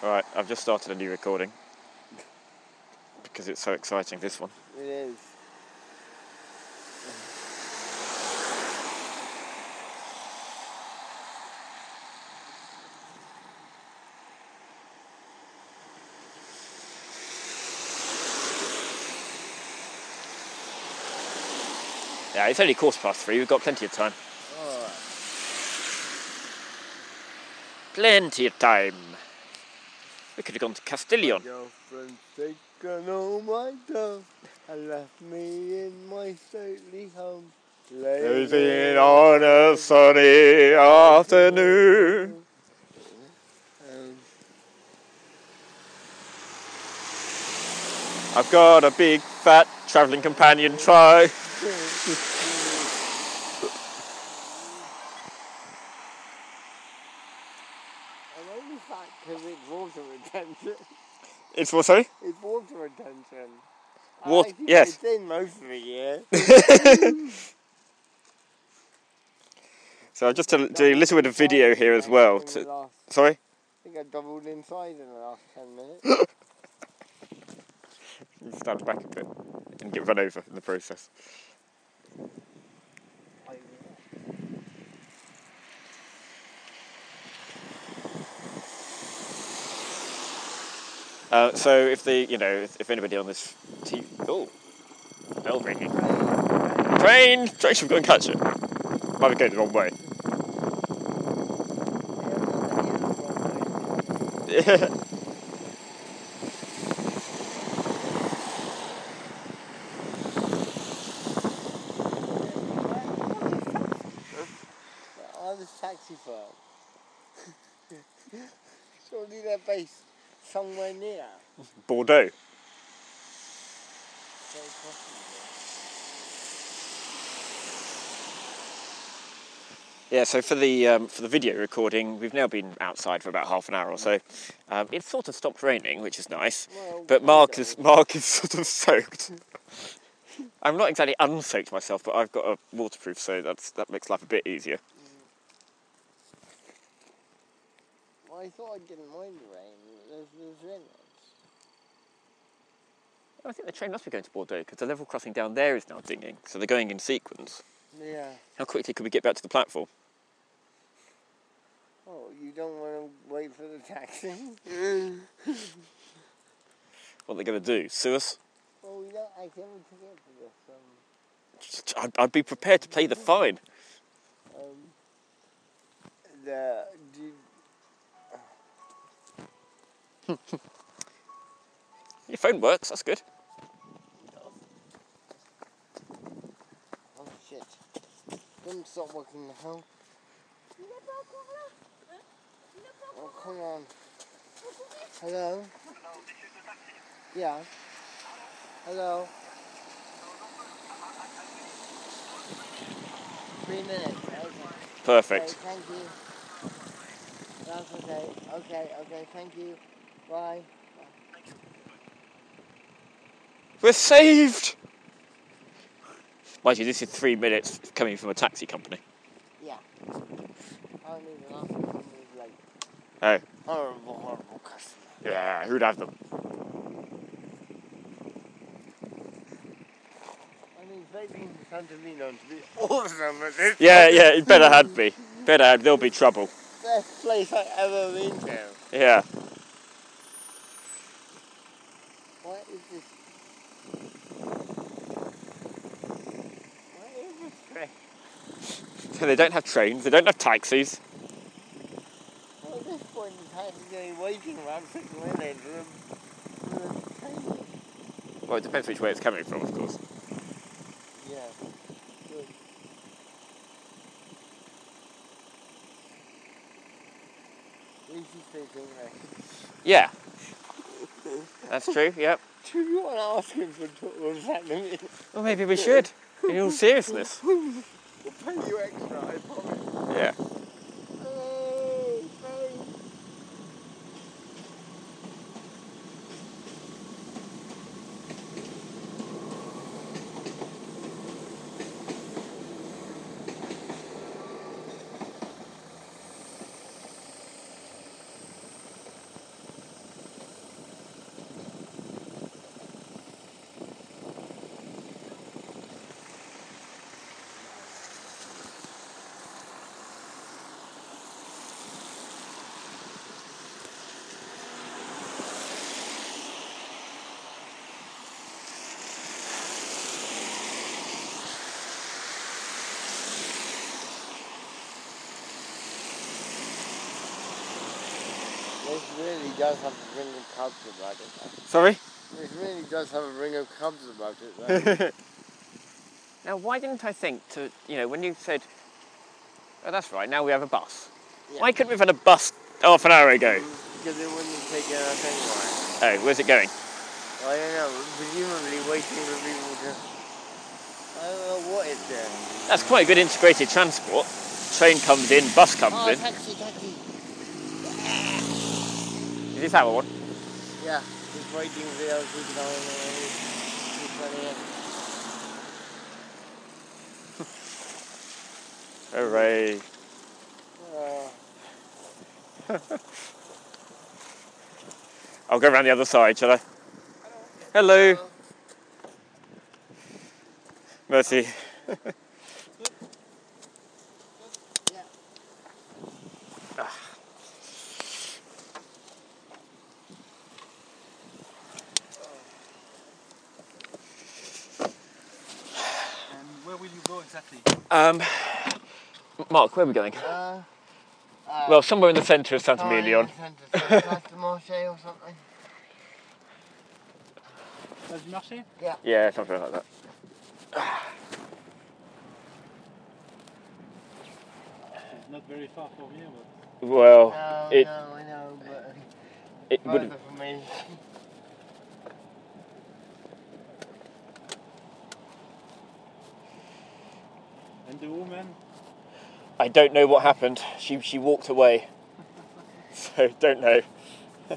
Right, I've just started a new recording because it's so exciting, this one. It is. Yeah, it's only 3:15, we've got plenty of time. Alright. Plenty of time. We could have gone to Castilion. My girlfriend's taken all my dough and left me in my stately home. Lazy on a sunny afternoon. I've got a big, fat travelling companion try. I'm only fat because it's water retention. It's what, sorry? It's water retention. Yes. It's in most of the year. So I'm just doing a little bit of video here as well. Sorry? I think I doubled in size in the last 10 minutes. You stand back a bit and get run over in the process. So if if anybody on this TV, bell ringing. Train! Should we go and catch it? Might be going the wrong way. Yeah. Taxi firm. Surely they're based somewhere near. Bordeaux. Yeah, so for the video recording, we've now been outside for about half an hour or so. It's sort of stopped raining, which is nice, but Mark is sort of soaked. I'm not exactly unsoaked myself, but I've got a waterproof, so that makes life a bit easier. Well, I thought I didn't mind the rain. There's rain. I think the train must be going to Bordeaux, because the level crossing down there is now dinging, so they're going in sequence. Yeah. How quickly could we get back to the platform? Oh, you don't want to wait for the taxi? What are they going to do? Sue us? Well, we don't actually have a ticket for this. I'd be prepared to pay the fine. Your phone works, that's good. Oh shit. Don't stop working the hell. Oh, come on. Hello? Yeah. Hello? 3 minutes. Okay. Perfect. Okay, thank you. That's okay. Okay, thank you. Bye. We're saved! Mind you, this is 3 minutes coming from a taxi company. Yeah. Apparently the last one was late. Oh. Horrible customer. Yeah, who'd have them? I mean, vaping in Santorini to be awesome at this. Yeah, it better had be. There'll be trouble. Best place I've ever been to. Yeah. What is this? What is this train? They don't have trains, they don't have taxis. Well, at this point, the taxi's going waiting around 6 minutes for the train. Well, it depends which way it's coming from, of course. Yeah. Good. At least you speak English. Yeah. That's true, yep. Do you want to ask him for Vietnamese? Well, maybe we should, in all seriousness. We'll pay you extra, I promise. Yeah. This really does have a ring of cubs about it. Sorry? This really does have a ring of cubs about it. Now, why didn't I think to, when you said, oh, that's right, now we have a bus. Yeah. Why couldn't we have had a bus half an hour ago? Because it wouldn't have taken us anywhere. Oh, where's it going? I don't know, presumably waiting for people to... I don't know what it's doing. That's quite a good integrated transport. Train comes in, bus comes in. Taxi. Is this our one? Yeah, just waiting for the other people to keep running in. Hooray. I'll go around the other side, shall I? Hello. Mercy. Where will you go exactly? Mark, where are we going? Well, somewhere in the centre of Saint-Emilion. Place du Marché or something. Place du Marché? Yeah. Yeah, something like that. It's not very far from here, but... Well, No, I know, but it would. further for me. And the woman? I don't know what happened. She walked away. So don't know. I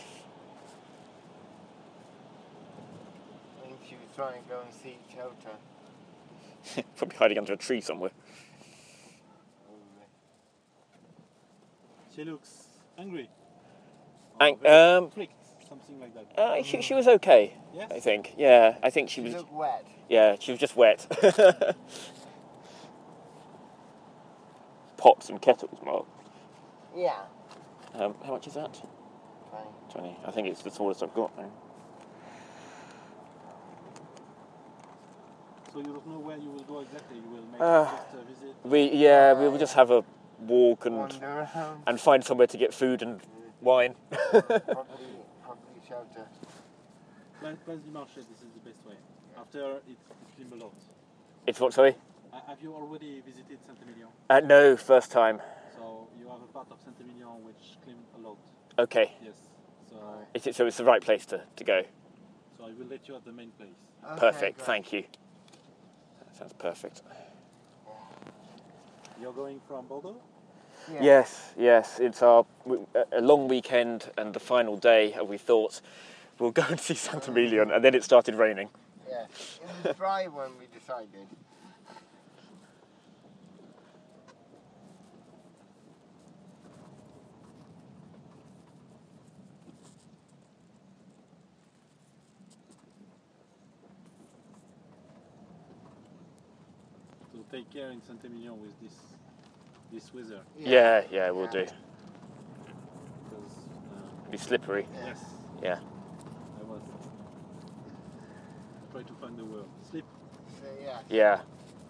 think she was trying to go and seek shelter. Probably hiding under a tree somewhere. She looks angry. Freaked, something like that. She was okay. Yes? I think. Yeah, I think she was. looked wet. Yeah, she was just wet. Pots and kettles, Mark. Yeah. How much is that? 20. I think it's the smallest I've got now. So you don't know where you will go exactly? You will make just a visit? We will just have a walk and Wander around. and find somewhere to get food and wine. Probably shelter. Place du Marché, this is the best way. After it's Limbolot. It's what, sorry? Have you already visited Saint-Emilion? No, first time. So you have a part of Saint-Emilion which climbed a lot. Okay. Yes. So it's the right place to go. So I will let you at the main place. Okay, Perfect, great. thank you. That sounds perfect. You're going from Bordeaux? Yeah. Yes. It's a long weekend and the final day, and we thought we'll go and see Saint-Emilion, and then it started raining. Yeah. It was dry when we decided. So take care in Saint-Emilion with this weather. Yeah, we'll do. Because, Be slippery. yes, Yeah. I was. Try to find the word. Slip. So, yeah. Yeah.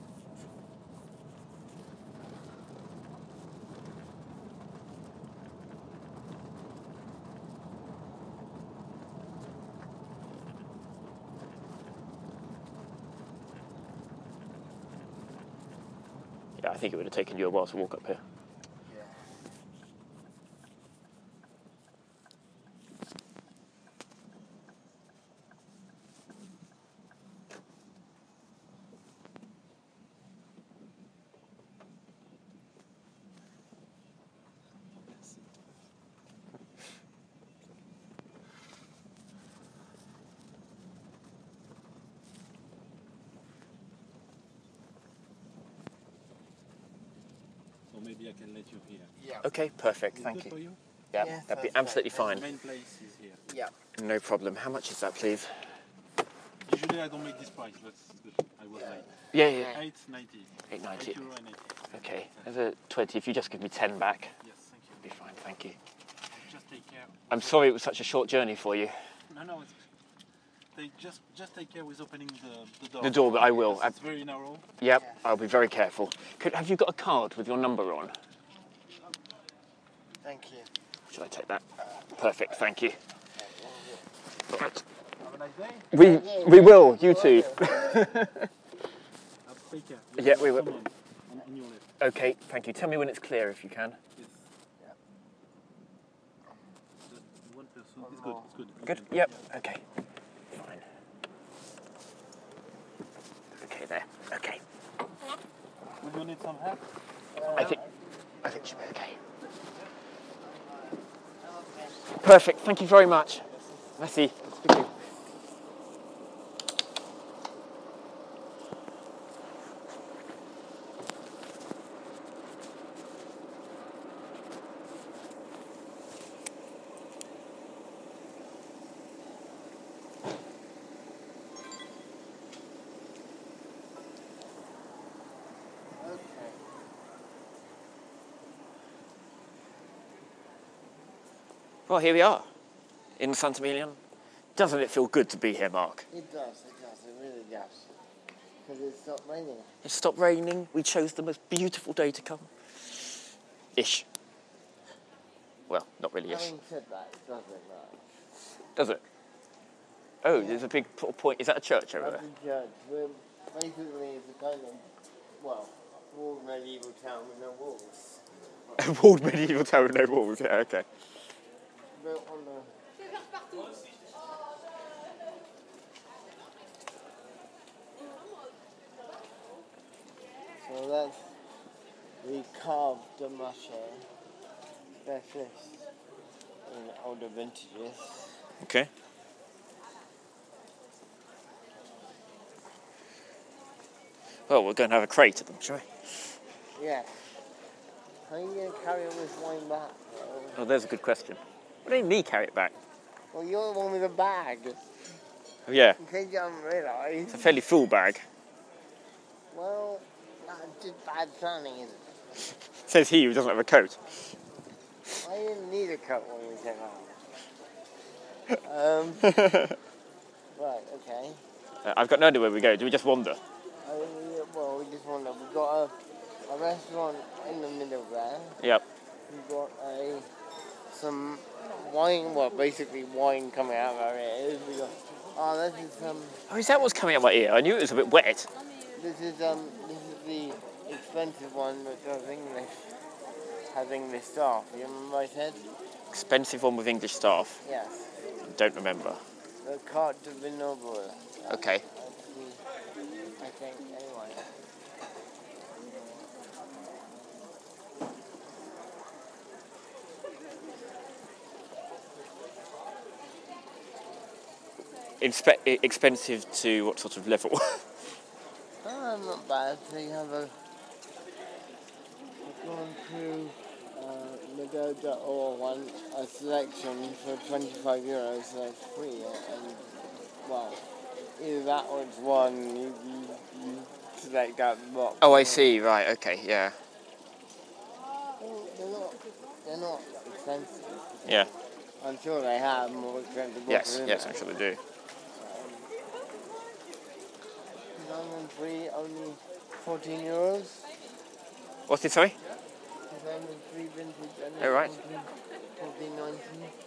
Yeah, I think it would have taken you a while to walk up here. Yeah. So maybe I can let you here. Yeah. Okay, perfect, Is it thank good you. for you? Yeah, Yes, that'd be that's absolutely The fine. main place is here. Yeah. No problem. How much is that, please? Usually I don't make this price, but it's good. I was late. Yeah. €8.90. €8.90. €8.90. Okay, there's a 20. If you just give me 10 back, Yes, thank you. it'll be fine, thank you. Just take care. I'm sorry it was such a short journey for you. No, just take care with opening the door. The door, but I will. Because it's very narrow. Yep, I'll be very careful. Have you got a card with your number on? Thank you. Should I take that? Perfect, thank you. Right. Have a nice day. We will, you too. Take care. Yeah, we will. Someone on your left. Okay, thank you. Tell me when it's clear if you can. Yes. One person. It's good. It's good. Good? Yep. Okay. Fine. Okay, there. Okay. Would you need some help? I think it should be okay. Perfect. Thank you very much. Merci. Speak to you. Well, here we are in Saint-Emilion. Doesn't it feel good to be here, Mark? It does, it really does. Because it stopped raining. It stopped raining. We chose the most beautiful day to come. Ish. Well, not really ish. Having said that, it doesn't matter. Does it? Oh, there's a big point. Is that a church over That's a church. Basically, it's a kind of, well, walled medieval town with no walls. there? A walled medieval tower with no walls. Yeah, okay. Built on the... So that's the carved Damasha specialist in older vintages. Okay. Well, we're going to have a crate of them, shall we? Yeah. How are you going to carry all this wine back? Oh, there's a good question. What do you mean me carry it back? Well, you're the one with a bag. Oh, yeah. In case you haven't realised. It's a fairly full bag. Well, that's just bad planning, isn't it? Says he who doesn't have a coat. I didn't need a coat when we came out. Right, okay. I've got no idea where we go. Do we just wander? Well, we just wonder. We've got a restaurant in the middle there. Yep. We've got some wine, well, basically wine coming out of our ears. We got, this is Oh, is that what's coming out my ear? I knew it was a bit wet. this is the expensive one that does English, has English staff. You remember I said? Expensive one with English staff. Yes. Don't remember. The Carte de Vinoble. Okay. I think, anyway. Expensive to what sort of level? Not bad. So you have we've gone through Medo.or a selection for €25, so that's free. And, well, either that or it's one, you select out the box. Oh, I see. Right. Okay. Yeah. They're not expensive. Yeah. I'm sure they have more expensive books. Yes. than Yes. that. I'm sure they do. 2003, only €14. What's it? Sorry. 2003 vintage. Oh, right. 14.19.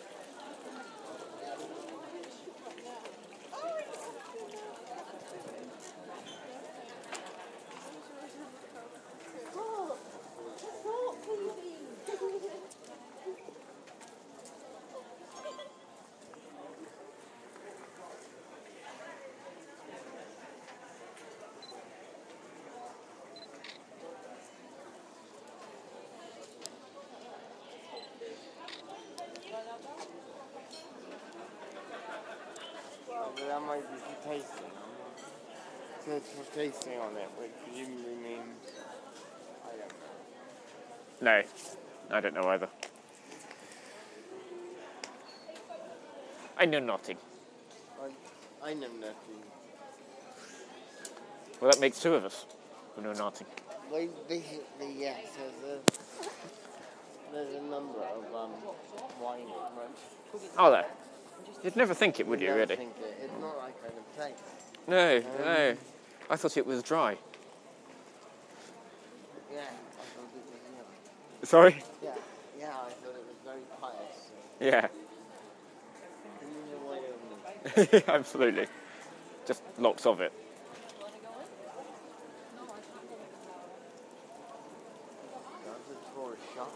But that might be for tasting. So it's for tasting on it, which presumably means I don't know. No. I don't know either. I know nothing. I know nothing. Well, that makes two of us who know nothing. Well, basically, yes. There's a number of wine. Oh, there. You'd never think it, would you, never really? think it. It's not that kind of place. No. I thought it was dry. Yeah, I thought it was. Sorry? Yeah, I thought it was very pious. Yeah. Give me the way open. Absolutely. Just lots of it. That's a tourist shop.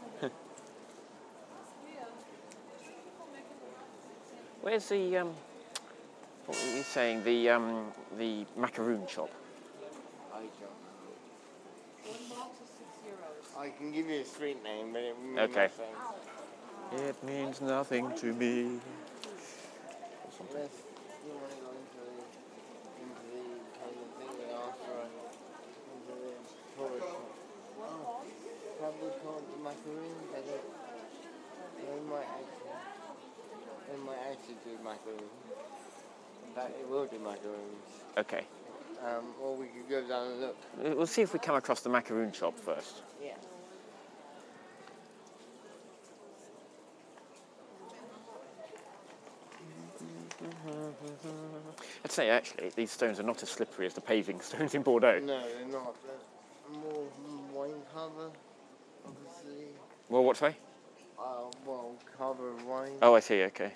Where's the what were you saying? The macaroon shop. I don't know. I can give you a street name, but it means Okay. nothing. It means nothing to me. Unless you want to go into the kind of thing they offer into the tourist shop. Oh, probably called the macaroons. I don't. They might actually do macaroons. In fact, they will do macaroons. Okay. Or we could go down and look. We'll see if we come across the macaroon shop first. Yeah. I'd say actually these stones are not as slippery as the paving stones in Bordeaux. No, they're not. They're more wine cover, obviously. Well, what way? Well, cover of wine. Oh, I see. Okay.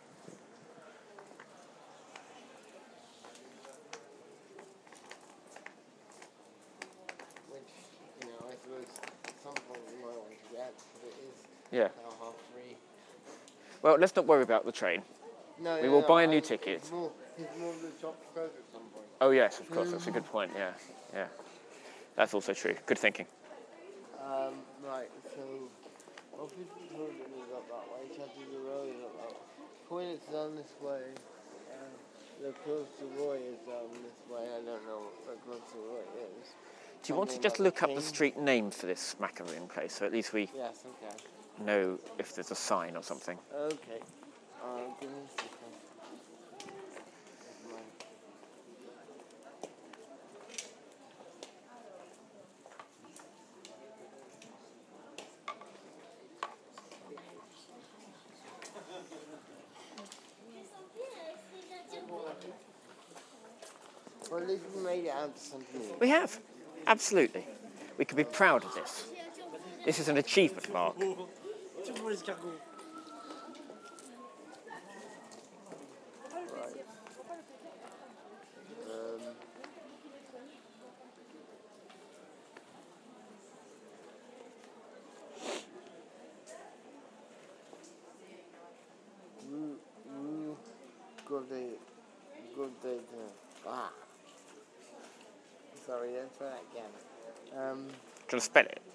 Which, I suppose at some point we might want to get, but it is Yeah. now half free. Well, let's not worry about the train. No, We will buy a new It's ticket. more the shop close at some point. Oh yes, of course. That's a good point. Yeah. Yeah. That's also true. Good thinking. Right, so Office Tourism is up that way, Chatterley Road is up that way. Toilets is on this way, the Close to Roy is this way. I don't know what the Close to Roy is. Do you want to Something just like look a up the king? street name for this macaroon place, so at least we Yes, okay. know if there's a sign or something? Okay. Give me a second. Right. Well, at least we made it out to something new. We have. Absolutely. We could be proud of this. This is an achievement, Mark. Right. Good day to, sorry, let's try that again. Do you want to spell it?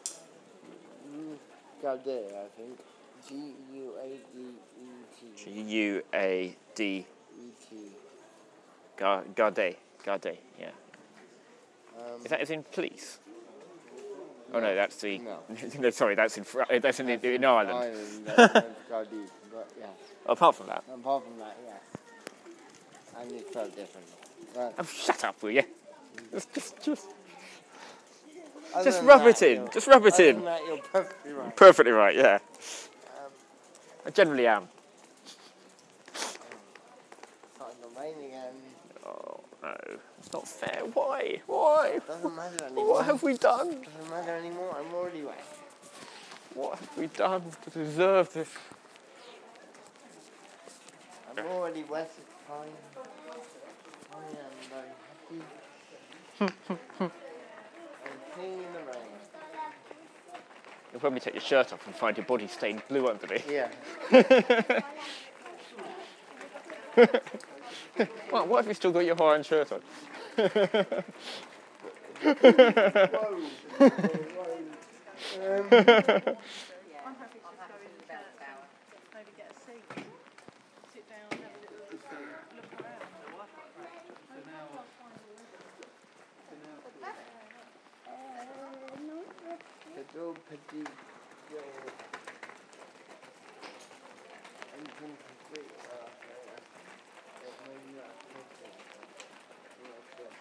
Gaudet, I think. G-U-A-D-E-T. G-U-A-D. E-T. Gardet. Gardet, yeah. Is that as in police? Oh no, that's the. No. No, sorry, that's in Ireland. Ireland, that's Gaudet, but yes. Apart from that. Apart from that, yes. And it felt different. But Oh, shut up, will you? Just other just than rub that, it in. you're- Just rub it other in. than that, you're perfectly right. Perfectly right, yeah. I generally am. Starting to rain again. Oh no, it's not fair. Why? Why? Doesn't matter anymore. What have we done? Doesn't matter anymore. I'm already wet. What have we done to deserve this? I'm already wet. It's fine. I am very happy. I'm clean in the rain. You'll probably take your shirt off and find your body stained blue underneath. Yeah. Well, what if you still got your Hawaiian shirt on? Maybe get a seat, sit down, have a little look around. Pedro Petit. Incomplete. Maybe not perfect. Like that.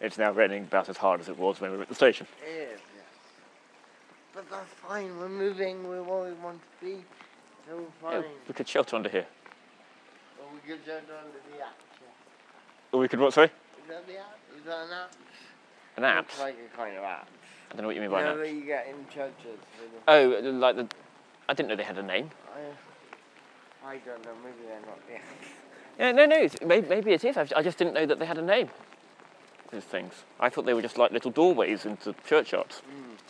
It's now raining about as hard as it was when we were at the station. It is, yes. But that's fine, we're moving, we're where we want to be, so we're Yeah, fine. we could shelter under here. Or we could jump under the app. Or we could what, sorry? Is that the app? Is that an app? An app? It's like a kind of app. I don't know what you mean You by know that. that you get in churches. Oh, like the... I didn't know they had a name. I don't know, maybe they're not the app. Yeah, no, maybe it is. I just didn't know that they had a name. Those things. I thought they were just like little doorways into churchyards.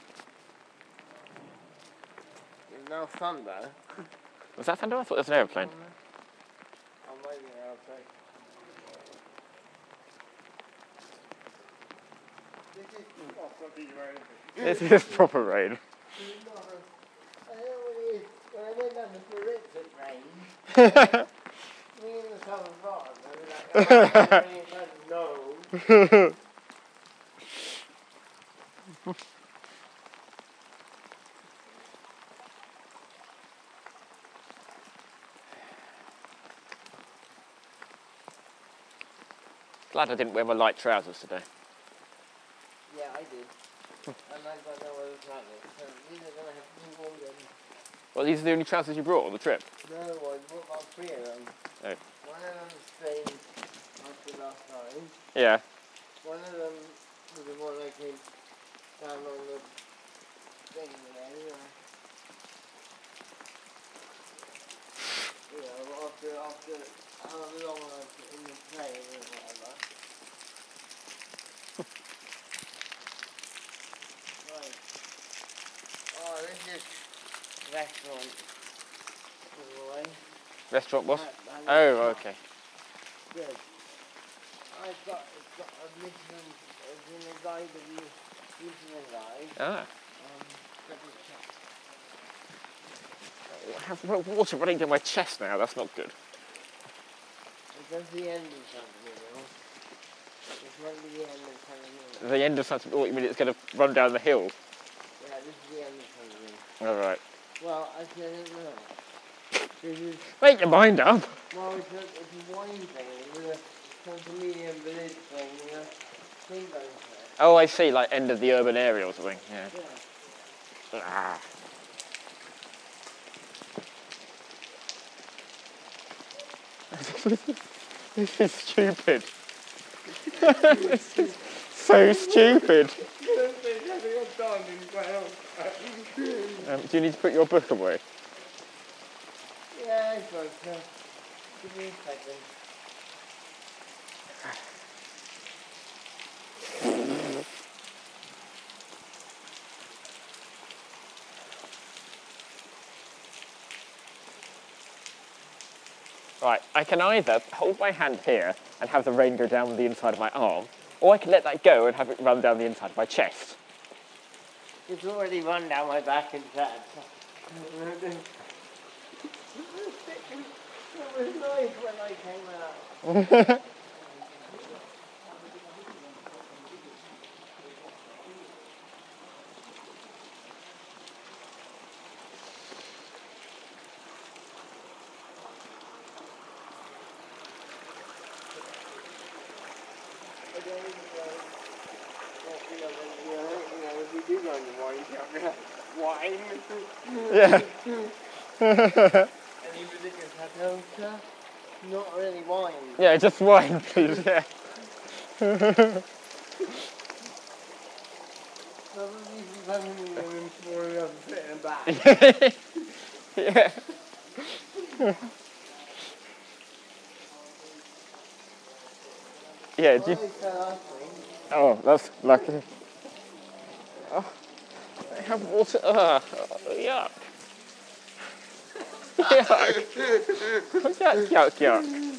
There's no thunder. Was that thunder? I thought it was an aeroplane. I'm waiting outside. This is proper rain. I know what it is. When I went down the Florida range, me and the southern bottom, they were like, no. Glad I didn't wear my light trousers today. Yeah, I did. And I got no other trousers. So these are going to have to be worn then. Well, these are the only trousers you brought on the trip? No, I bought about 3 of them. Oh. One of them stayed after last time. Yeah. One of them was the one I came down on the thing there. You know, after however long I was in the plane or whatever. Right. Oh, this is restaurant. By the way. Restaurant boss? Oh, okay. Good. It's got a Michelin, it's in a guide of the Michelin guide. Ah. Double check. I have water running down my chest now. That's not good. That's the end of something, you know. It's meant to be the end of something. The end of something. Oh, you mean it's going to run down the hill? Yeah, this is the end of something. All right. Well, actually, I don't know. This is, Make your mind up. well, it's a wine thing with a condominium village thing with a thing going for it. Oh, I see. Like end of the urban area or something. Yeah. Yeah. Ah. This is stupid. This is so stupid. Do you need to put your book away? Yeah, I suppose so. Give me a second. Right, I can either hold my hand here and have the rain go down the inside of my arm, or I can let that go and have it run down the inside of my chest. It's already run down my back and chest. It was nice when I came out. If you do go in the wine shop, wine. Yeah. Any ridiculous Hatoka? Not really wine. Yeah, just wine, please. Yeah. Probably some women pouring up sitting back. Yeah. Yeah. Do you, oh, that's lucky. Oh, I have water. Yuck. Yuck. Yuck, yuck.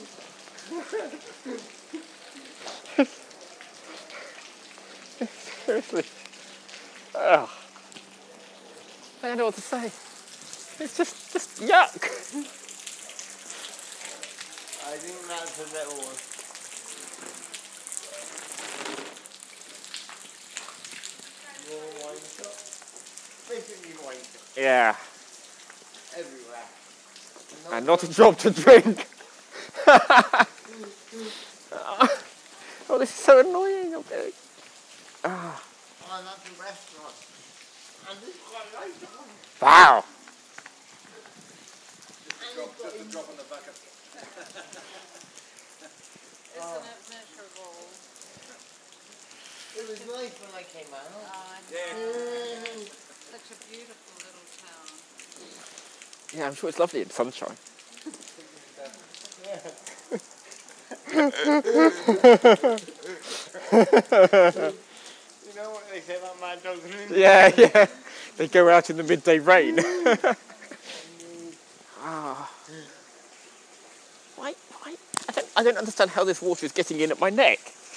Seriously. Ugh. I don't know what to say. It's just yuck. I think that's a little one. More wine shop. Basically wine shop. Yeah. Everywhere. And not a drop to drink. Oh, this is so annoying. Ah. Oh, that's a restaurant. And this quite like that one. Wow. Just a drop on the bucket. It's an nurture of all. It was nice when I came out. Such a beautiful little town. Yeah, I'm sure it's lovely in sunshine. You know what they say about mad dogs? Yeah, yeah. They go out in the midday rain. Ah. Why? I don't understand how this water is getting in at my neck.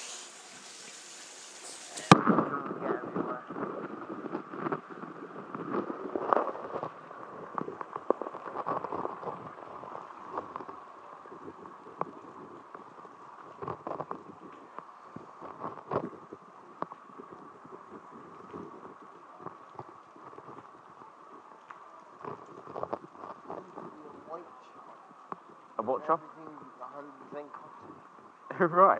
A what shop? Everything's 100% cotton. Right.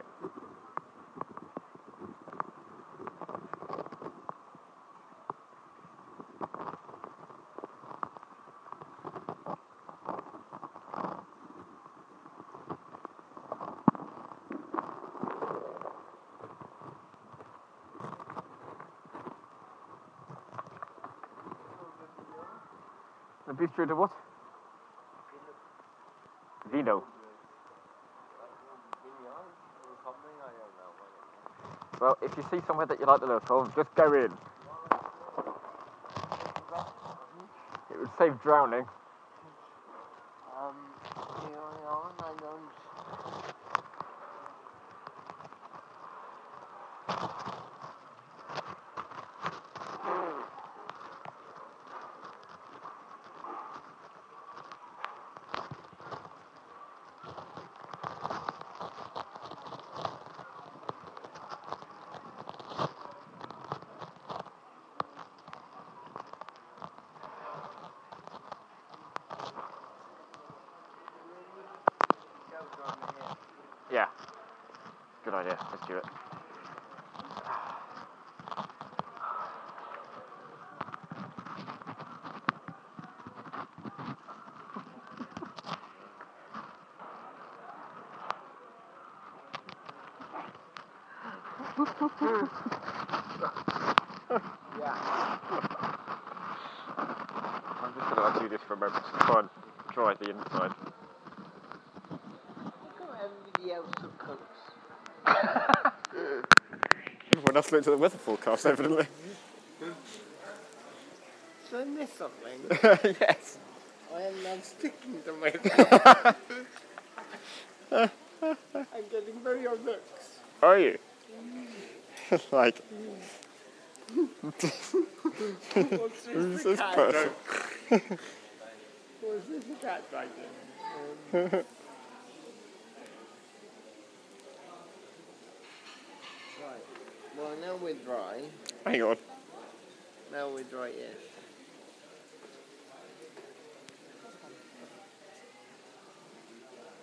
The bistro de what? Vino. Well, if you see somewhere that you like the look of, just go in. It would save drowning. I don't. Yeah. Good idea. Let's do it. I'm just going to do this for a moment to try and dry the inside. Look how everybody else cooks. Everyone else looked at the weather forecast, evidently. So I missed something. Yes. I am now sticking to myself. I'm getting very on looks. Are you? Like, What's who's this, this cat person? What's this a cat dragon? Right. Well, now we're dry. Hang on. Now we're dry-ish.